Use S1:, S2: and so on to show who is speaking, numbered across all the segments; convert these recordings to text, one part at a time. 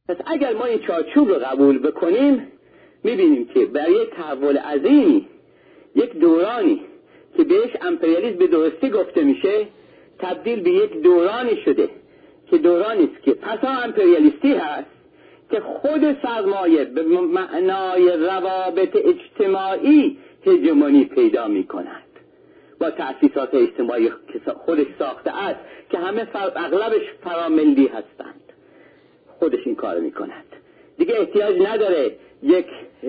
S1: پس اگر ما این چارچوب رو قبول بکنیم میبینیم که برای تحول عظیمی یک دورانی که بهش امپریالیسم به درستی گفته میشه تبدیل به یک دورانی شده که دورانی است که پسا امپریالیستی هست، که خود سرمایه به معنای روابط اجتماعی هژمونی پیدا میکند با تأسیسات اجتماعی که خودش ساخته است که همه اغلبش فراملی هستند. خودش این کار میکند، دیگه احتیاج نداره یک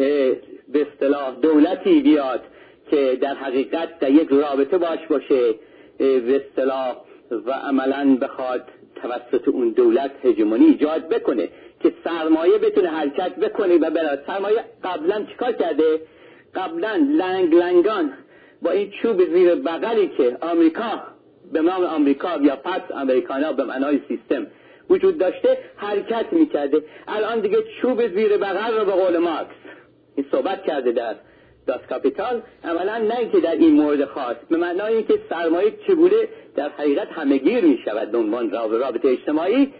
S1: به اصطلاح دولتی بیاد که در حقیقت در یک رابطه باشه به اصطلاح و عملاً بخواد توسط اون دولت هژمونی ایجاد بکنه که سرمایه بتونه حرکت بکنه و برای سرمایه قبلا چیکار کرده؟ قبلا لنگان با این چوب زیر بغلی که آمریکا به نام آمریکا یا پس امریکانا به معنای سیستم وجود داشته حرکت میکرده. الان دیگه چوب زیر بغل رو به قول مارکس این صحبت کرده در داس کاپیتال، عملا نه که در این مورد خاص به معنای اینکه سرمایه چگونه در حقیقت همه‌گیر میشود به عنوان رابطه اجتماعی،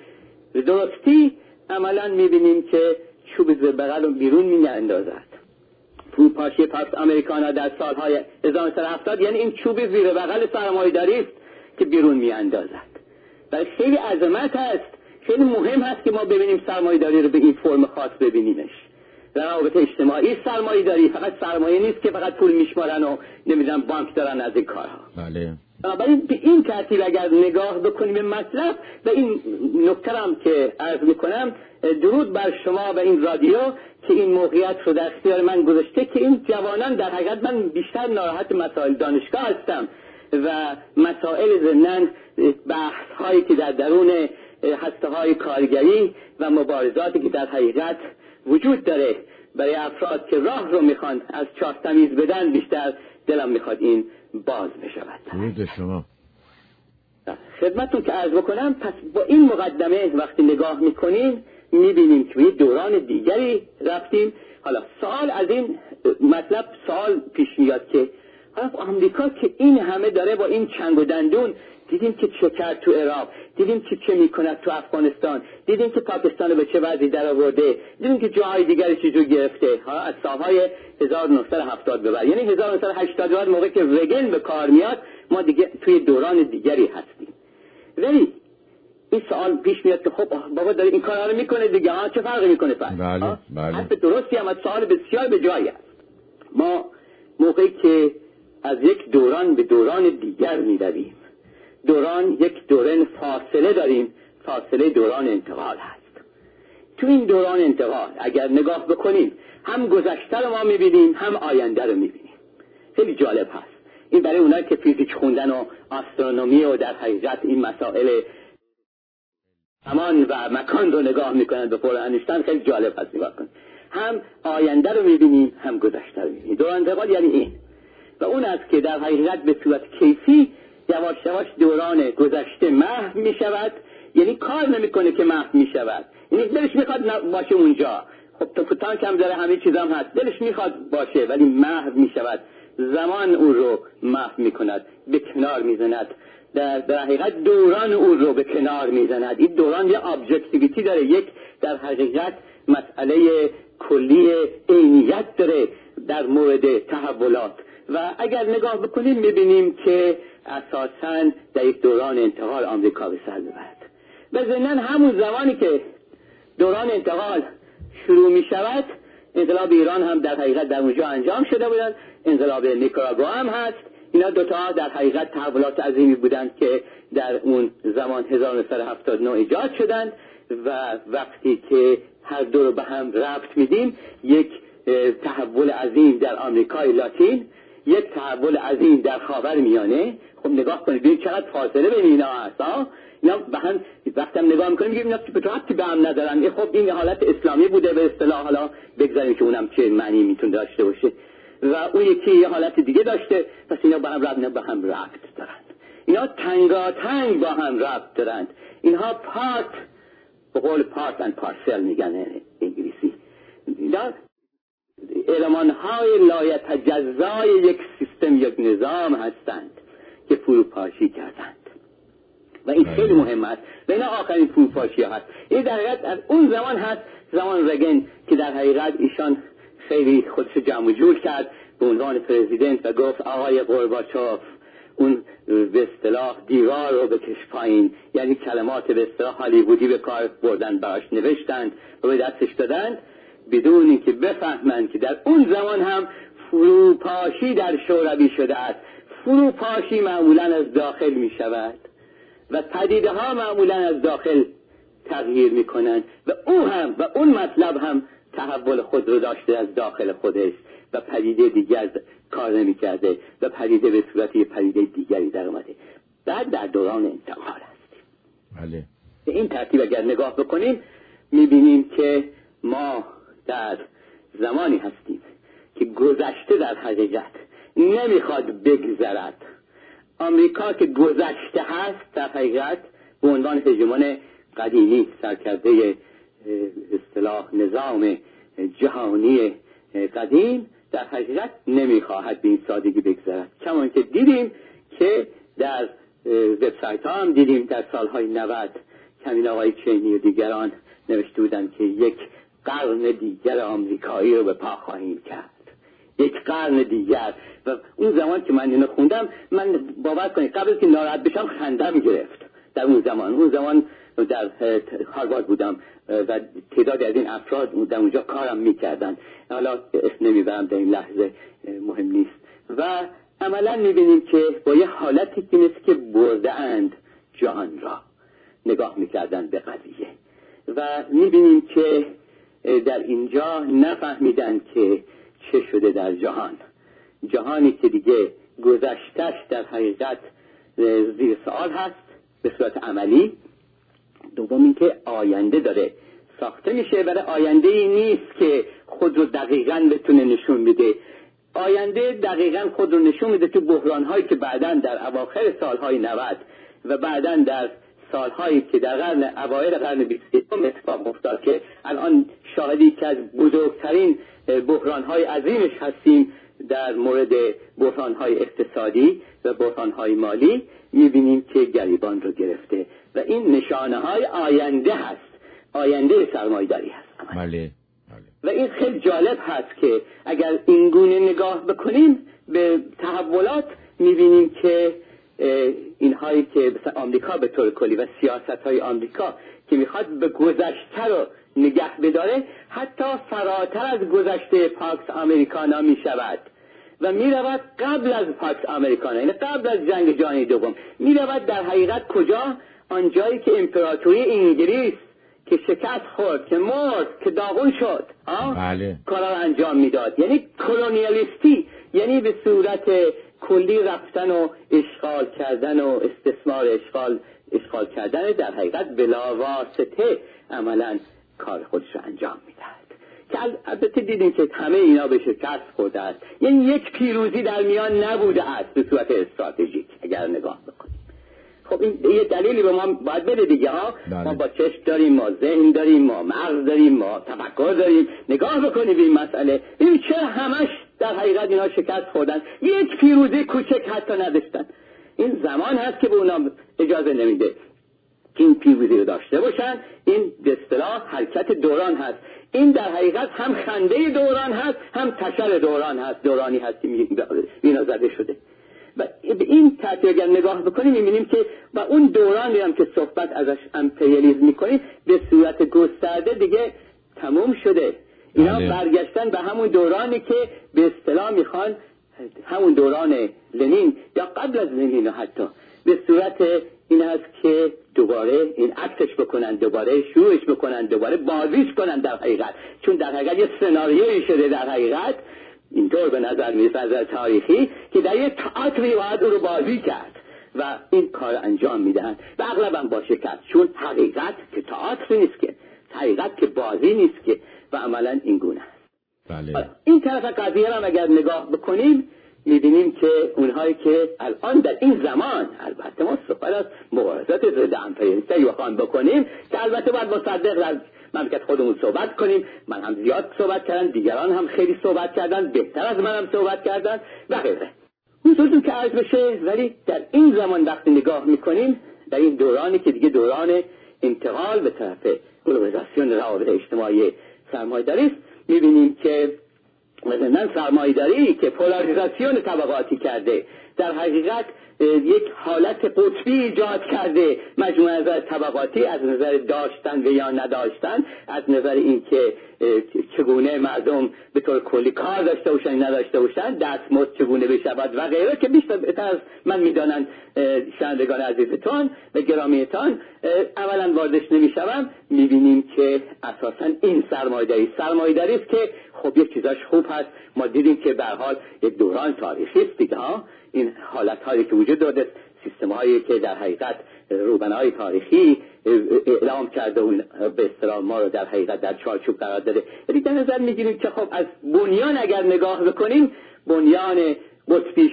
S1: درستی عملا میبینیم که چوب زیر بغل رو بیرون میاندازد. فروپاشی پاکس امریکانا در سالهای 1970 یعنی این چوب زیر بغل سرمایه‌داری است که بیرون میاندازد. و خیلی عظمت است، خیلی مهم هست که ما ببینیم سرمایه‌داری رو به این فرم خاص ببینیمش. روابط اجتماعی سرمایه‌داری فقط سرمایه نیست که فقط پول میشمارن و نمیدونم بانک دارن از این کارها.
S2: بله.
S1: بنابراین به این ترتیب اگر نگاه بکنیم به مطلب و این نکته هم که عرض میکنم، درود بر شما و این رادیو که این موقعیت رو در اختیار من گذاشته که این جوانان در حقیقت من بیشتر ناراحت مسائل دانشگاه هستم و مسائل ضمناً بحث هایی که در درون هسته های کارگری و مبارزاتی که در حقیقت وجود داره برای افراد که راه رو میخوان از چاه تمیز بدن، بیشتر دلم میخواد این باز بشود.
S2: درود شما.
S1: خدمتتون که عرض بکنم، پس با این مقدمه وقتی نگاه میکنیم میبینیم که به دوران دیگری رفتیم. حالا سوال از این مطلب سوال پیش میاد که حالا آمریکا که این همه داره با این چنگ و دندون، دیدیم که چه کرد تو عراق، دیدیم که چه میکند تو افغانستان، دیدیم که پاکستان به چه وضعی در آورده، دیدیم که جاهای دیگری چجور گرفته ها از سالهای 1970 به بعد، یعنی 1980 بعد موقع که رگن به کار میاد ما دیگه توی دوران دیگری هستیم. ولی این سوال پیش میاد که خب بابا داره این کارا رو میکنه دیگه، ها چه فرقی میکنه پس؟
S2: بله.
S1: حرف درستی هم، سوال بسیار به جایی است. ما موقعی که از یک دوران به دوران دیگر میرویم، دوران یک دوران فاصله داریم، فاصله دوران انتقال هست. تو این دوران انتقال اگر نگاه بکنیم هم گذشته رو ما میبینیم هم آینده رو میبینیم. خیلی جالب هست این برای اونایی که فیزیک خوندن و آسترونومی و در حقیقت این مسائل زمان و مکان رو نگاه میکنن به قول انیشتین، خیلی جالب هست نگاه کنید. هم آینده رو میبینیم هم گذشته رو میبینیم. دوران انتقال یعنی این و اون است که در حقیقت به صورت کیفی یواش یواش دوران گذشته محو می شود، یعنی کار نمیکنه که محو می شود، یعنی دلش میخواد باشه اونجا، خب تو تانک هم داره، همه چیز هم هست، دلش میخواد باشه ولی محو می شود. زمان او رو محو می کند، به کنار می زند، در حقیقت دوران او رو به کنار می زند. این دوران یه ابجکتیویتی داره، یک در حقیقت مسئله کلی عینیت داره در مورد تحولات و اگر نگاه بکنیم میبینیم که اساساً در یک دوران انتقال آمریکا به سر میبرد. و ضمناً همون زمانی که دوران انتقال شروع میشود، انقلاب ایران هم در حقیقت در اونجا انجام شده بودند، انقلاب نیکاراگوآ هم هست. اینا دوتا در حقیقت تحولات عظیمی بودند که در اون زمان 1979 ایجاد شدند و وقتی که هر دو رو به هم ربط میدیم، یک تحول عظیم در آمریکای لاتین، یک تحول عظیم در خاورمیانه. خب نگاه کنید ببینید چقدر فاصله بین اینا هست. اینا به هم وقتی هم نگاه میکنیم میگیم اینا ربطی به هم ندارن. خب این حالت اسلامی بوده به اصطلاح، حالا بگذاریم که اونم چه معنی میتونه داشته باشه، و اون یکی یه حالت دیگه داشته، پس اینا به هم ربط دارن. اینا تنگاتنگ با هم ربط دارند. اینها پارت، به قول پارت اند پارسل میگن انگلیسی، اینا المان‌های لایتجزای یک سیستم، یک نظام هستند که فروپاشی کردند و این خیلی مهم است و اینا آخرین فروپاشی هست. این در حقیقت از اون زمان هست، زمان رگن، که در حقیقت ایشان خیلی خودش جمع جور کرد به عنوان پرزیدنت و گفت آقای گورباچوف اون به اصطلاح دیوار رو بکش پایین، یعنی کلمات به اصطلاح هالیوودی به کار بردن، براش نوشتند و به دستش دادند بدون اینکه بفهمند که در اون زمان هم فروپاشی در شوروی شده است. فروپاشی معمولا از داخل می شود و پدیده ها معمولا از داخل تغییر می کنند و اون مطلب هم تحول خود رو داشته از داخل خودش و پدیده دیگر کار نمی کرده و پدیده به صورت یه پدیده دیگری در اومده. بعد در دوران انتقال هستیم.
S2: بله.
S1: به این ترتیب اگر نگاه بکنیم می بینیم که ما در زمانی هستیم که گذشته در حقیقت نمیخواد بگذرد. آمریکا که گذشته هست در حقیقت به عنوان هژمون قدیمی سرکرده اصطلاح نظام جهانی قدیم در حقیقت نمیخواهد به این سادگی بگذرد. کمان که دیدیم که در وبسایت ها هم دیدیم در سالهای 90 همین آقای چینی و دیگران نوشته بودن که یک قرن دیگر آمریکایی رو به پا خواهیم کرد، یک قرن دیگر. و اون زمان که من اینو خوندم، من باور کنید قبل از که ناراحت بشم خندم گرفت. در اون زمان در هاروارد بودم و تعدادی از این افراد در اونجا کارم میکردن، حالا اسم نمیبرم در این لحظه، مهم نیست. و عملا میبینیم که با یه حالتی که مثل که برده اند جهان را نگاه میکردن به قضیه و میبینیم که در اینجا نفهمیدن که چه شده در جهانی که دیگه گذشتش در حقیقت زیر سوال هست به صورت عملی. دوم اینکه آینده داره ساخته میشه، برای آینده ای نیست که خود رو دقیقاً بتونه نشون میده. آینده دقیقاً خود رو نشون میده تو بحران‌هایی که بعداً در اواخر سالهای 90 و بعداً در سالهایی که در اوایل قرن 21 اتفاق افتاد که الان شاهدی که از بزرگترین بحران‌های عظیمش هستیم در مورد بحران‌های اقتصادی و بحران‌های مالی، می‌بینیم که گریبان رو گرفته و این نشانه‌های آینده هست، آینده سرمایه‌داری هست.
S2: بله.
S1: و این خیلی جالب هست که اگر این گونه نگاه بکنیم به تحولات، می‌بینیم که اینهایی که مثلا آمریکا به طور کلی و سیاست‌های آمریکا که میخواد به گذشته رو نگه بداره، حتی فراتر از گذشته پاکس آمریکانا میشود و میرود قبل از پاکس آمریکانا، یعنی قبل از جنگ جهانی دوم میرود در حقیقت کجا؟ آنجایی که امپراتوری انگلیس که شکست خورد، که مرد، که داغون شد،
S2: بله.
S1: کارا انجام میداد، یعنی کلونیالیستی، یعنی به صورت کلی رفتن و اشغال کردن و استثمار اشغال کردن در حقیقت بلا واسطه عملا کار خودش رو انجام میدهد که البته دیدیم که همه اینا به شکست خورده است. یعنی یک پیروزی در میان نبوده است به صورت استراتژیک اگر نگاه بکنیم. خب این یه دلیلی به ما باید بده دیگه ها. ما با چشم داریم، ما ذهن داریم، ما مغز داریم، ما تفکر داریم. نگاه بکنیم به این مسئله ببین چرا همش در حقیقت اینا شکست خوردن، یک پیروزی کوچک حتی نداشتن. این زمان هست که به اونا اجازه نمیده که این پیروزی رو داشته باشن. این به اصطلاح حرکت دوران هست. این در حقیقت هم خنده دوران هست، هم تشر دوران هست. دورانی هست که اینا زده شده. و به این ترتیب اگر نگاه بکنیم می‌بینیم که و اون دورانی هم که صحبت ازش امپریالیسم می‌کنیم به صورت گسترده دیگه تموم شده. اینا برگشتن به همون دورانی که به اصطلاح میخوان همون دوران لنین یا قبل از لنین حتی به صورت این هست که دوباره این عکسش بکنن، دوباره شروعش بکنن، دوباره بازیش کنن در حقیقت. چون در حقیقت یه سناریویی شده در حقیقت اینطور به نظر میرسه از تاریخی که در یه تئاتری باید او رو بازی کرد و این کار انجام میدن و اغلبا با شکست، چون حقیقت که تئاتر نیست، که حقیقت که بازی نیست که و عملا این گونه است.
S2: بله.
S1: این طرف قضیه را اگر نگاه بکنیم میبینیم که اونهایی که الان در این زمان، البته ما صحبت از مبارزات ضد امپریالیسم بخوام بکنیم که البته باید مصدق از مملکت خودمون صحبت کنیم. من هم زیاد صحبت کردم، دیگران هم خیلی صحبت کردن، بهتر از منم صحبت کردن و غیره. حضورتون که عرض بشه. ولی در این زمان وقتی نگاه میکنیم در این دورانی که دیگه دوران انتقال به طرف گلوبالیزاسیون روابط اجتماعی سرمایه‌داری است، می‌بینیم که مثلا سرمایه‌داری که پولاریزاسیون طبقاتی کرده، در حقیقت یک حالت قطبی ایجاد کرده، مجموعه نظر طبقاتی از نظر داشتن و یا نداشتن، از نظر اینکه چگونه مردم به طور کلی کار داشته باشن نداشته باشن، دستمزد چگونه بشود و غیره، که بیشتر از من میدانند شنوندگان عزیزتان و گرامیتان، اولا واردش نمیشوم. میبینیم که اساسا این سرمایه‌داری است که خب یک چیزاش خوب هست. ما دیدیم که به هر حال یک دوران تاریخی است دیگه ها، این حالت هایی که وجود داره، سیستم هایی که در حقیقت روبنای تاریخی اعلام کرده و به اصطلاح ما رو در حقیقت در چارچوب قرار داده. ولی در نظر میگیریم که خب از بنیان اگر نگاه بکنیم، بنیان قطبی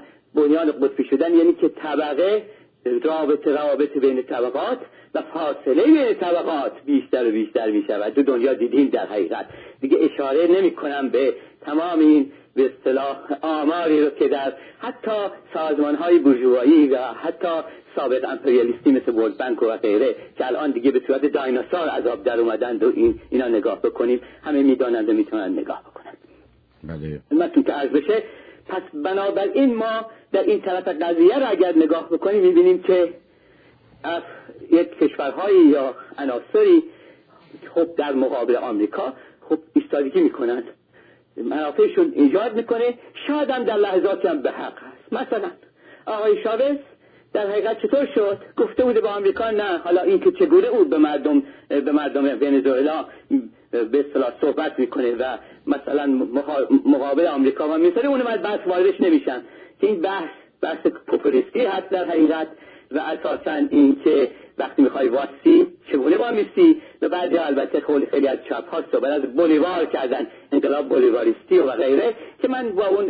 S1: شدن یعنی که طبقه روابط بین طبقات و فاصله بین طبقات بیشتر و بیشتر میشود. تو دنیا دیدیم در حقیقت. دیگه اشاره نمی کنم به تمام این به اصطلاح آماری رو که در حتی سازمان‌های بورژوایی و حتی سابق امپریالیستی مثل ورلد بانک و غیره که الان دیگه به صورت دایناسور از آب در اومدند و اینا نگاه بکنیم، همه میدانند و میتونن نگاه بکنن.
S2: بله.
S1: خدمتتون که عرض بشه، پس بنابراین ما در این طرف قضیه را اگر نگاه بکنیم میبینیم که از یک کشورهایی یا عناصری خب در مقابل آمریکا خب ایستادگی میکنند، منافعشون ایجاد میکنه، شاید هم در لحظاتی هم به حق هست. مثلا آقای شاوز در حقیقت چطور شد؟ گفته بوده با آمریکا نه، حالا این که چگونه او به مردم ونزوئلا به اصطلاح صحبت میکنه و مثلا مقابل آمریکا و مثلا اون بحث واردش نمیشن که این بحث پوپولیستی هست در حقیقت، و اساسا این که وقتی میخوای واسی چگونه وامیستی. و بعد البته خیلی از چپ ها صحبت از بولیوار کردن، انقلاب بولیواریستی و غیره، که من با اون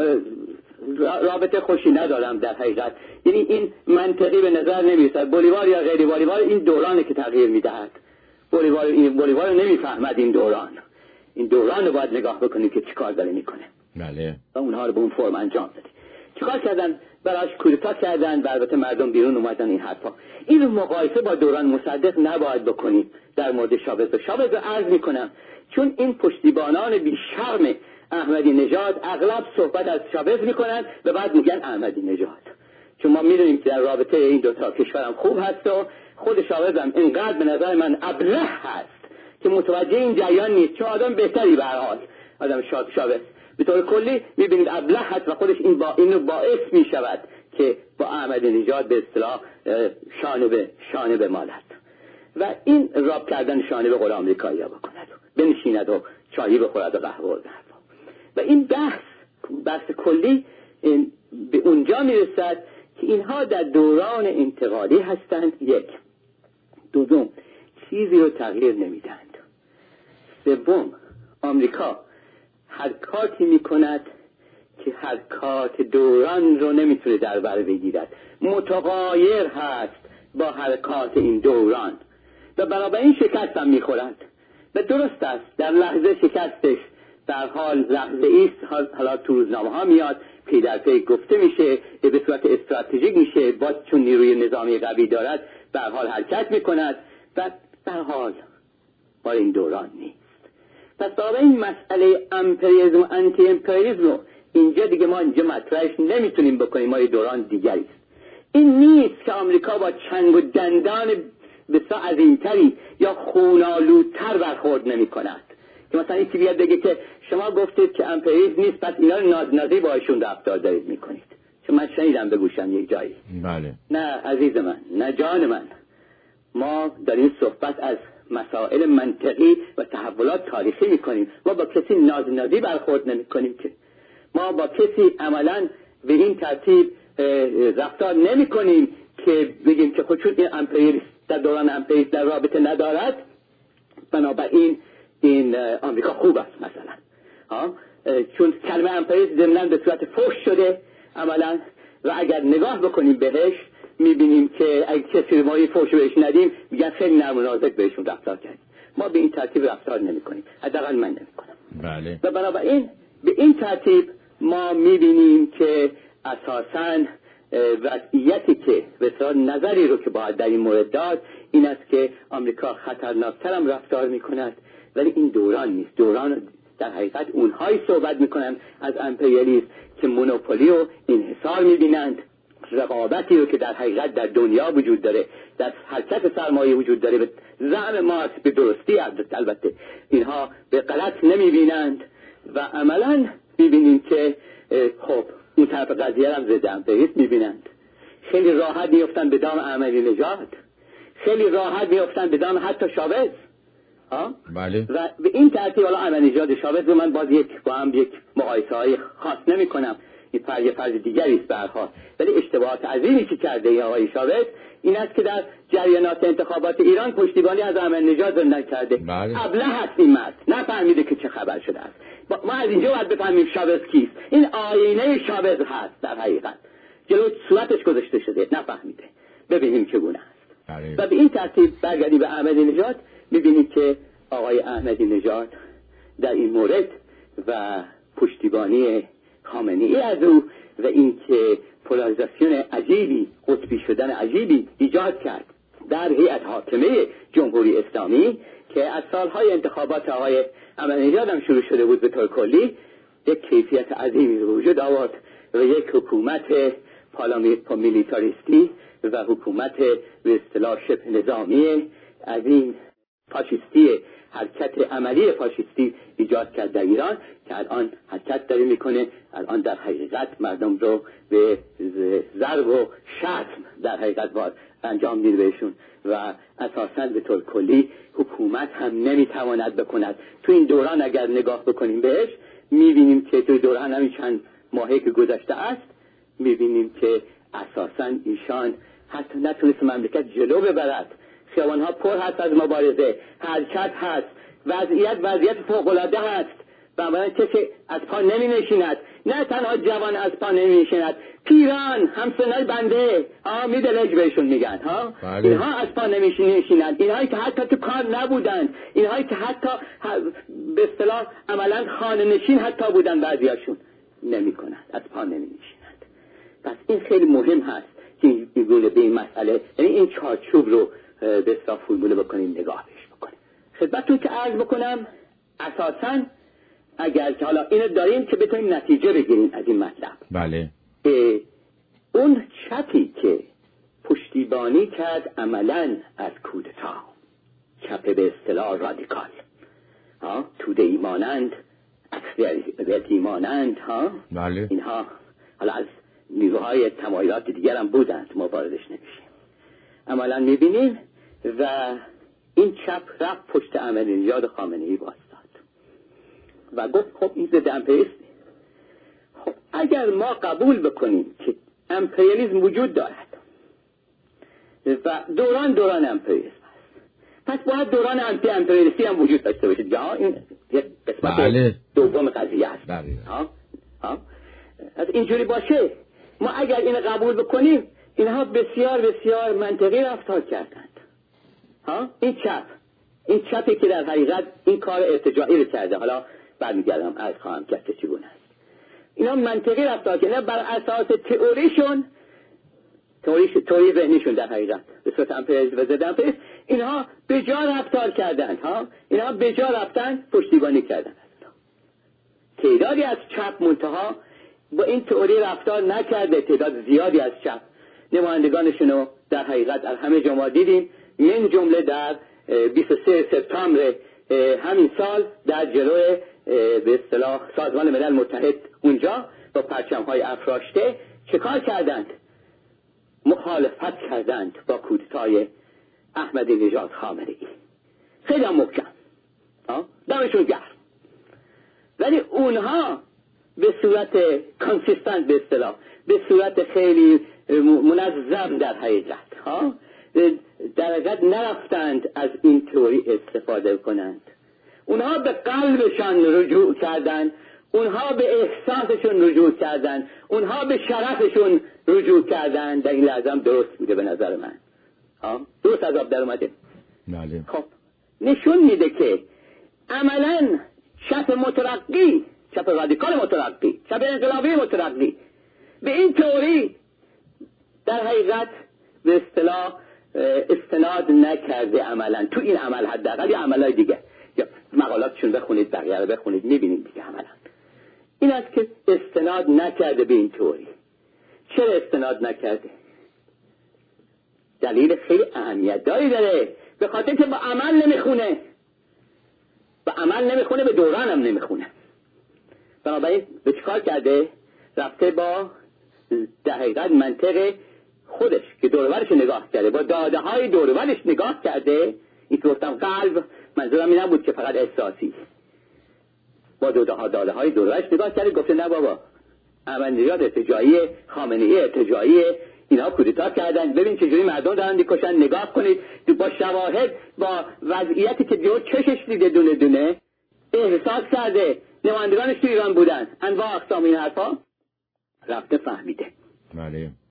S1: رابطه خوشی ندارم در حقیقت. یعنی این منطقی به نظر نمیرسد. بولیوار یا غیر بولیوار این دورانه که تغییر میدهد. بولیوار نمیفهمد این دوران رو باید نگاه بکنیم که چیکار داره میکنه.
S2: بله.
S1: و اونها رو به اون فرم انجام داده. چیکار کردن؟ براش کودتا کردن و البته مردم بیرون اومدن. این حرفا این رو مقایسه با دوران مصدق نباید بکنیم در مورد شاوز رو عرض میکنم، چون این پشتیبانان بی شرم احمدی نژاد اغلب صحبت از شاوز میکنن و بعد میگن احمدی نژاد، چون ما میدونیم که در رابطه این دو تا کشورم خوب هست و خود شاوز هم اینقدر به نظر من ابله هست که متوجه این جریان نیست، چون آدم بهتری به هر حال آدم شاوز به طور کلی میبینید ابله هست و خودش اینو باعث میشود که با احمدی نژاد به اصطلاح شانه به مالد و این راب کردن شانه به قول آمریکایی ها بکند، بنشیند و چایی بخورد و قهوه و و این بحث کلی به اونجا میرسد که اینها در دوران انتقالی هستند. یک. دوم، چیزی رو تغییر نمیدند. سوم، آمریکا حرکاتی میکند که حرکات دوران رو نمیتونه در بر بگیرد، متغایر هست با حرکات این دوران و بنابراین شکست هم میخورد. و درست است در لحظه شکستش در حال لحظه ایست، حالا تو روزنامه ها میاد، پی در پی گفته میشه، به صورت استراتژیک میشه، با چون نیروی نظامی قوی دارد به حال حرکت میکند و در حال با این دوران نیست. پس برای این مسئله امپریالیسم و آنتی امپریالیسم اینجا دیگه ما اینجا مطرحش نمیتونیم بکنیم، ما یه دوران دیگری است. این نیست که آمریکا با چنگ و دندان بسیار عظیمتری یا خونالودتر برخورد نمی کند که مثلا این بیاد بگه که شما گفتید که امپریالیسم نیست پس اینا رو نازنازی باشون رفتار دارید میکنید. چون من شنیدم به گوشم یک جایی.
S2: بله.
S1: نه عزیز من، نه جان من، ما در این صحبت از مسائل منطقی و تحولات تاریخی میکنیم. ما با کسی نازنازی برخورد نمی کنیم، که ما با کسی عملا به این ترتیب رفتار نمی کنیم که بگیم که خود چون این امپریالیست در دوران امپریالیست در رابطه ندارد بنابراین این آمریکا خوب است مثلا. چون کلمه امپریالیست ضمناً به صورت فحش شده عملا و اگر نگاه بکنیم بهش میبینیم که اگه کسی ما این فحش بهش ندیم میگن خیلی نرم و نازک بهشون رفتار کردیم. ما به این ترتیب رفتار نمی کنیم، حداقل من نمی کنم.
S2: بله.
S1: و بنابراین به این ترتیب ما میبینیم که اساساً وضعیتی که بسیار نظری رو که باید در این مورد داد این است که آمریکا خطرناکتر هم رفتار میکند، ولی این دوران نیست. دوران در حقیقت اونهایی صحبت میکنن از امپریالیسم که مونوپولی و انحصار میبینند، رقابتی رو که در حقیقت در دنیا وجود داره، در حرکت سرمایه وجود داره، به زعم مارکس به درستی البته اینها به غلط نمیبینند و عملا میبینیم که خب اون طرف قضیه هم ضد امپریالیسم میبینند. خیلی راحت میفتن به دام احمدی نژاد، خیلی راحت میفتن به دام حتی شاوز.
S2: بله.
S1: و به این ترتیب حالا احمدی نژاد شاوز رو من باز با هم یک مقایسه‌های خاص نمی‌کنم، این فرض دیگری است به هر حال، ولی اشتباهات عظیمی که کرده این آقای شاوز این است که در جریانات انتخابات ایران پشتیبانی از احمدی نژاد رو نکرده.
S2: بله.
S1: ابله هست این مرد، نفهمیده که چه خبر شده است. ما از اینجا باید بفهمیم شاوز کیست. این آینه شاوز هست در حقیقت، جلو صورتش گذاشته شده، نفهمیده. ببینیم چگونه است.
S2: بله.
S1: و به این ترتیب برگردیم به احمدی نژاد، می‌بینیم که آقای احمدی نژاد در این مورد و پشتیبانی خامنه‌ای از او و اینکه پولاریزاسیون عجیبی، قطبی شدن عجیبی ایجاد کرد در هیئت حاکمه جمهوری اسلامی که از سالهای انتخابات آقای احمدی نژاد هم شروع شده بود، به طور کلی یک کیفیت عظیمی رو وجود آورد و یک حکومت پارامیلیتاریستی و حکومت به اصطلاح شبه نظامی از این فاشیستی، حرکت عملی فاشیستی ایجاد کرد در ایران که الان حرکت داره میکنه، الان در حقیقت مردم رو به ضرب و شتم در حقیقت باید انجام میده بهشون و اساساً به طور کلی حکومت هم نمیتواند بکند. تو این دوران اگر نگاه بکنیم بهش میبینیم که تو دوران همین چند ماهی که گذشته است میبینیم که اساساً ایشان حتی نتونست مملکت جلو ببرد. خیابان‌ها پر هست از مبارزه، حرکت هست، وضعیت فوق‌العاده هست، بنابراین کسی از پا نمی نشیند. نه تنها جوان از پا نمی نشیند، پیران همسنای بنده میدلج بهشون میگن اینها از پا نمی نشینند، اینهایی که حتی تو کار نبودند، اینهایی که حتی به اصطلاح عملا خانه نشین حتی بودن، بعضیاشون نمی کنند، از پا نمی نشینند. پس این خیلی مهم هست که این به این مسئله، یعنی این چارچوب رو به اصطلاح فرموله بکنیم، نگاه بهش بکنیم. خدمتتون که عرض بکنم اساساً اگر که حالا اینو داریم که بتونیم نتیجه بگیریم از این مطلب.
S2: بله.
S1: اون چپی که پشتیبانی کرد عملاً از کودتا، چپ به اصطلاح رادیکال، توده ایمانند، اکثریت ایمانند،
S2: بله.
S1: اینها حالا از نیروهای تمایلات دیگر هم بودند، ما واردش نمیشیم. عملاً میبینیم و این چپ رفت پشت احمدی نژاد خامنه‌ای وایستاد و گفت خب این ضد امپریالیسم. خب اگر ما قبول بکنیم که امپریالیسم وجود دارد و دوران امپریالیسم است، پس باید دوران آنتی امپریالیستی هم وجود داشته باشد. یا این یک قسمت
S2: بله.
S1: دوم قضیه است. از اینجوری باشه، ما اگر این قبول بکنیم اینها بسیار بسیار منطقی رفتار کردند. این چپی که در حقیقت این کار ارتجاعی رو کرده، حالا برمیگردم از خواهم کرد که چگونه است. اینا منطقی رفتار کردن بر اساس تئوریشون، تئوری ذهنیشون در حقیقت به صورت امپریالیسم و ضد امپریالیسم، اینها به جا رفتار کردند. اینها به جا رفتن، پشتیبانی کردن. تعدادی از چپ منتها با این تئوری رفتار نکرده. تعداد زیادی از چپ نمایندگانشونو در حقیقت از همه جا ما دیدیم، من جمله در 23 سپتامبر همین سال در جلوی به اصطلاح سازمان ملل متحد اونجا با پرچم‌های افراشته چه کار کردند؟ مخالفت کردند با کودتای احمدی نژاد خامنه‌ای. خیلی هم محکم، دمشون گرم. ولی اونها به صورت کانسیستنت، به اصطلاح به صورت خیلی منظم در حقیقت در حقیقت نرفتند از این تئوری استفاده کنند. اونها به قلبشان رجوع کردند، اونها به احساسشون رجوع کردند، اونها به شرفشون رجوع کردند. در این لحظه هم درست بوده به نظر من. درست از آب در اومده.
S2: بله.
S1: خب نشون میده که عملاً چپ مترقی، چپ رادیکال مترقی، چپ انقلابی مترقی به این تئوری در حقیقت به اصطلاح استناد نکرده عملا تو این عمل، حداقل یا عملای دیگه، یا مقالاتشون بخونید، بقیه رو بخونید میبینید دیگه. عملا این است که استناد نکرده به این تئوری. چرا استناد نکرده؟ دلیل خیلی اهمیتداری داره، به خاطر که با عمل نمیخونه، با عمل نمیخونه، به دوران هم نمیخونه. بنابراین به چیکار کرده؟ رفته با در حقیقت منطق خودش که دورورش نگاه کرده، با داده های دورورش نگاه کرده. این که گفتم قلب، منظورم این نبود که فقط احساسی، با داده های دورورش نگاه کرده، گفته نه بابا، احمدی‌نژاد ارتجاعی، خامنه‌ای ارتجاعی، اینا کودتا کردن، ببین چجوری مردم دارن میکشن، نگاه کنید. با شواهد، با وضعیتی که دیو چشش دیده دونه دونه، احساس کرده، نمایندگانش تو ایران بودن، انواع اقسام این حرفا، رفته فهمیده.
S2: بله.